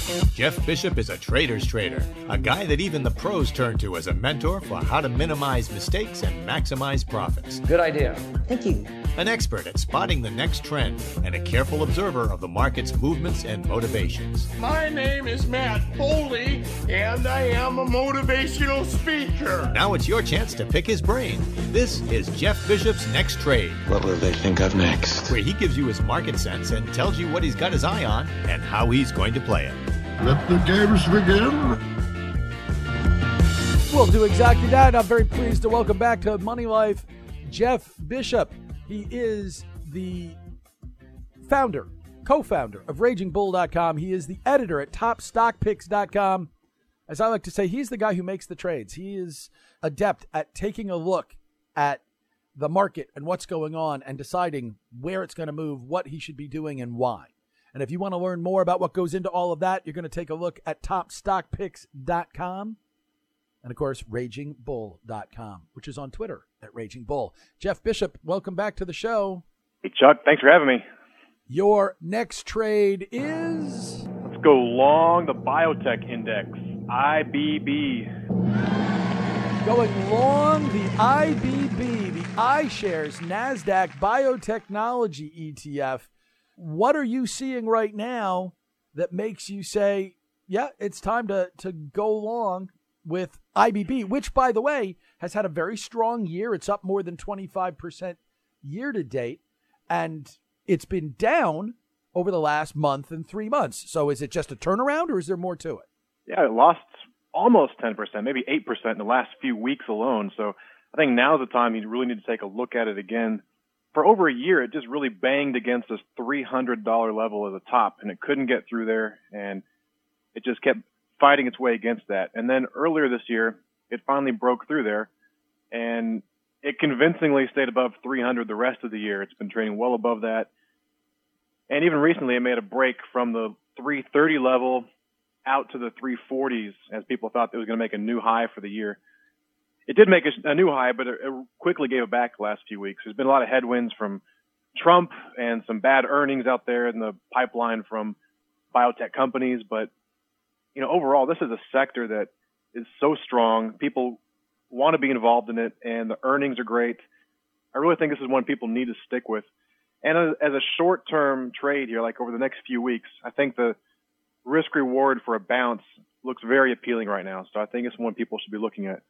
Jeff Bishop is a trader's trader, a guy that even the pros turn to as a mentor for how to minimize mistakes and maximize profits. Good idea. Thank you. An expert at spotting the next trend and a careful observer of the market's movements and motivations. My name is Matt Foley, and I am a motivational speaker. Now it's your chance to pick his brain. This is Jeff Bishop's Next Trade. What will they think of next? Where he gives you his market sense and tells you what he's got his eye on and how he's going to play it. Let the games begin. We'll do exactly that. I'm very pleased to welcome back to Money Life Jeff Bishop. He is the co-founder of RagingBull.com. He is the editor at TopStockPicks.com. As I like to say, he's the guy who makes the trades. He is adept at taking a look at the market and what's going on and deciding where it's going to move, what he should be doing, and why. And if you want to learn more about what goes into all of that, you're going to take a look at TopStockPicks.com. And, of course, RagingBull.com, which is on Twitter at RagingBull. Jeff Bishop, welcome back to the show. Hey, Chuck. Thanks for having me. Your next trade is? Let's go long the biotech index, IBB. Going long the IBB, the iShares NASDAQ Biotechnology ETF. What are you seeing right now that makes you say, yeah, it's time to go long with IBB, which, by the way, has had a very strong year. It's up more than 25% year to date, and it's been down over the last month and 3 months. So is it just a turnaround, or is there more to it? Yeah, it lost almost 10%, maybe 8% in the last few weeks alone. So I think now's the time you really need to take a look at it again. For over a year, it just really banged against this $300 level at the top, and it couldn't get through there, and it just kept fighting its way against that. And then earlier this year, it finally broke through there, and it convincingly stayed above 300 the rest of the year. It's been trading well above that. And even recently, it made a break from the 330 level out to the 340s as people thought it was going to make a new high for the year. It did make a new high, but it quickly gave it back the last few weeks. There's been a lot of headwinds from Trump and some bad earnings out there in the pipeline from biotech companies. But, you know, overall, this is a sector that is so strong. People want to be involved in it, and the earnings are great. I really think this is one people need to stick with. And as a short-term trade here, like over the next few weeks, I think the risk-reward for a bounce looks very appealing right now. So I think it's one people should be looking at.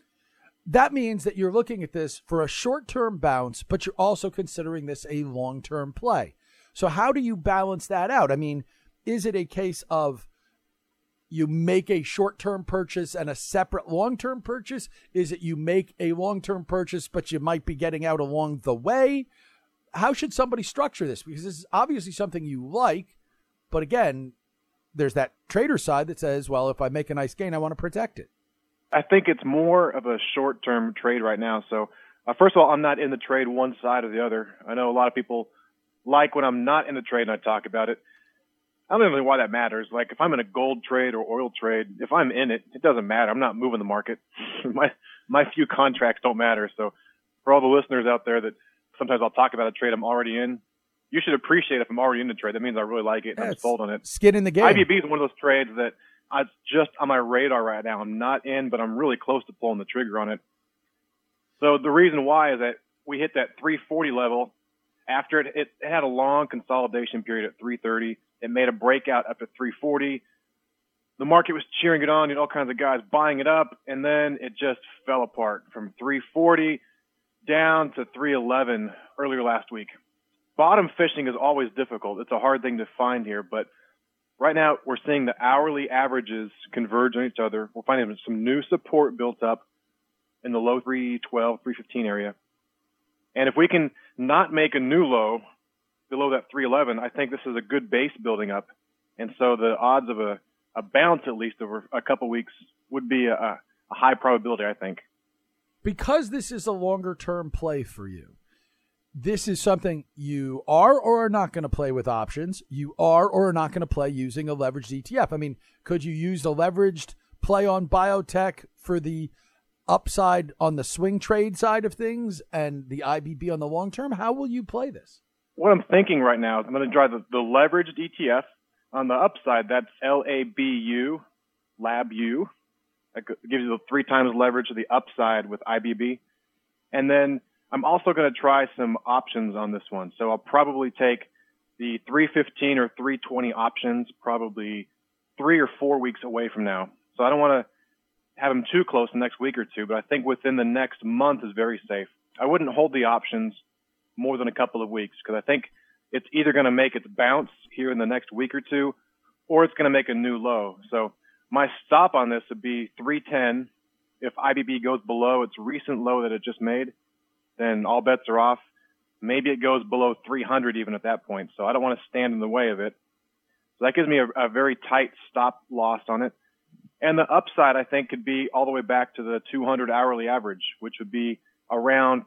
That means that you're looking at this for a short-term bounce, but you're also considering this a long-term play. So how do you balance that out? I mean, is it a case of you make a short-term purchase and a separate long-term purchase? Is it you make a long-term purchase, but you might be getting out along the way? How should somebody structure this? Because this is obviously something you like, but again, there's that trader side that says, well, if I make a nice gain, I want to protect it. I think it's more of a short-term trade right now. So, first of all, I'm not in the trade one side or the other. I know a lot of people like when I'm not in the trade and I talk about it. I don't even know why that matters. Like, if I'm in a gold trade or oil trade, if I'm in it, it doesn't matter. I'm not moving the market. my few contracts don't matter. So, for all the listeners out there that sometimes I'll talk about a trade I'm already in, you should appreciate if I'm already in the trade. That means I really like it and I'm sold on it. Skin in the game. IBB is one of those trades that it's just on my radar right now. I'm not in, but I'm really close to pulling the trigger on it. So the reason why is that we hit that 340 level. After it had a long consolidation period at 330. It made a breakout up to 340. The market was cheering it on, all kinds of guys buying it up, and then it just fell apart from 340 down to 311 earlier last week. Bottom fishing is always difficult. It's a hard thing to find here, but right now we're seeing the hourly averages converge on each other. We're finding some new support built up in the low 312, 315 area. And if we can not make a new low below that 311, I think this is a good base building up. And so the odds of a bounce, at least over a couple weeks, would be a high probability, I think. Because this is a longer-term play for you, this is something you are or are not going to play with options. You are or are not going to play using a leveraged ETF. I mean, could you use the leveraged play on biotech for the upside on the swing trade side of things and the IBB on the long term? How will you play this? What I'm thinking right now is I'm going to drive the leveraged ETF On the upside, that's LABU, LabU. That gives you the 3 times leverage of the upside with IBB. And then I'm also going to try some options on this one. So I'll probably take the 315 or 320 options probably 3 or 4 weeks away from now. So I don't want to have them too close the next week or two, but I think within the next month is very safe. I wouldn't hold the options more than a couple of weeks because I think it's either going to make its bounce here in the next week or two, or it's going to make a new low. So my stop on this would be 310. If IBB goes below its recent low that it just made, then all bets are off. Maybe it goes below 300 even at that point. So I don't want to stand in the way of it. So that gives me a very tight stop loss on it. And the upside, I think, could be all the way back to the 200 hourly average, which would be around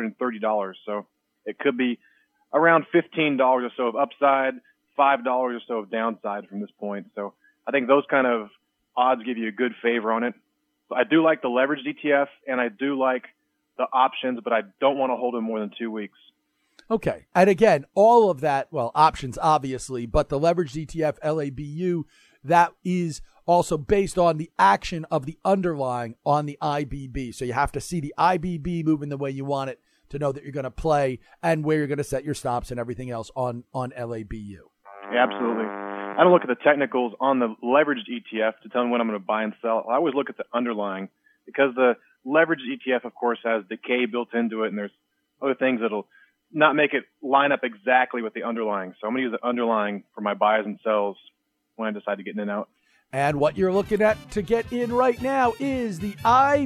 $330. So it could be around $15 or so of upside, $5 or so of downside from this point. So I think those kind of odds give you a good favor on it. So I do like the leveraged ETF, and I do like the options, but I don't want to hold them more than 2 weeks. Okay. And again, all of that, well, options obviously, but the leveraged ETF, LABU, that is also based on the action of the underlying on the IBB. So you have to see the IBB moving the way you want it to know that you're going to play and where you're going to set your stops and everything else on LABU. Yeah, absolutely. I don't look at the technicals on the leveraged ETF to tell me when I'm going to buy and sell. I always look at the underlying because the leveraged ETF, of course, has decay built into it, and there's other things that'll not make it line up exactly with the underlying. So I'm going to use the underlying for my buys and sells when I decide to get in and out. And what you're looking at to get in right now is the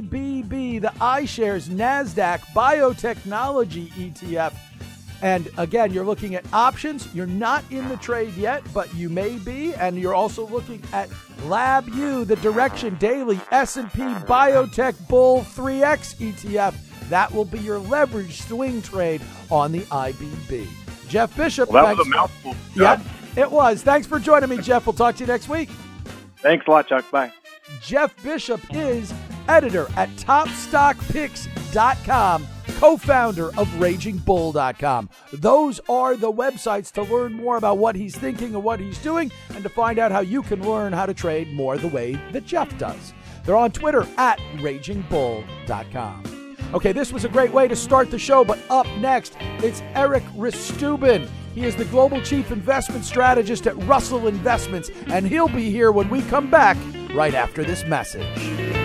IBB, the iShares NASDAQ Biotechnology ETF. And again, you're looking at options. You're not in the trade yet, but you may be. And you're also looking at LabU, the Direction Daily S&P Biotech Bull 3X ETF. That will be your leveraged swing trade on the IBB. Jeff Bishop. Well, that was a mouthful. Yeah, it was. Thanks for joining me, Jeff. We'll talk to you next week. Thanks a lot, Chuck. Bye. Jeff Bishop is editor at TopStockPicks.com, co-founder of RagingBull.com. Those are the websites to learn more about what he's thinking and what he's doing and to find out how you can learn how to trade more the way that Jeff does. They're on Twitter at RagingBull.com. Okay, this was a great way to start the show, but up next, it's Eric Ristubin. He is the Global Chief Investment Strategist at Russell Investments, and he'll be here when we come back right after this message.